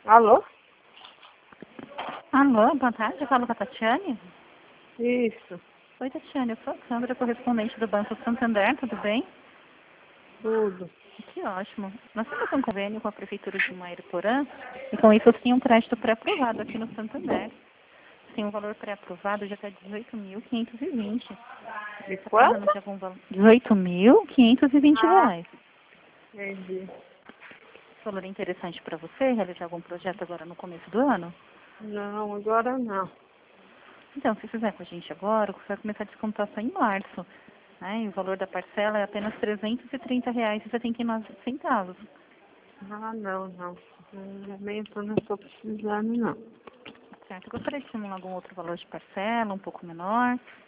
Alô? Alô, boa tarde, eu falo com a Tatiane. Isso, Oi, Tatiane, eu sou a Sandra, correspondente do Banco Santander, tudo bem? tudo. Que ótimo. Nós temos um convênio com a Prefeitura de Mairiporã e com isso eu tenho um crédito pré-aprovado aqui no Santander. Tem um valor pré-aprovado de até 18.520. De Está precisando quanto? de algum valor? 18.520 Ah, reais. entendi. Valor interessante para você realizar algum projeto agora no começo do ano? Não, agora não. Então, se fizer com a gente agora, você vai começar a descontar só em março. Né? E o valor da parcela é apenas R$ 330,79. Ah, não. No momento eu não estou precisando, não. Certo? Gostaria de simular algum outro valor de parcela, um pouco menor?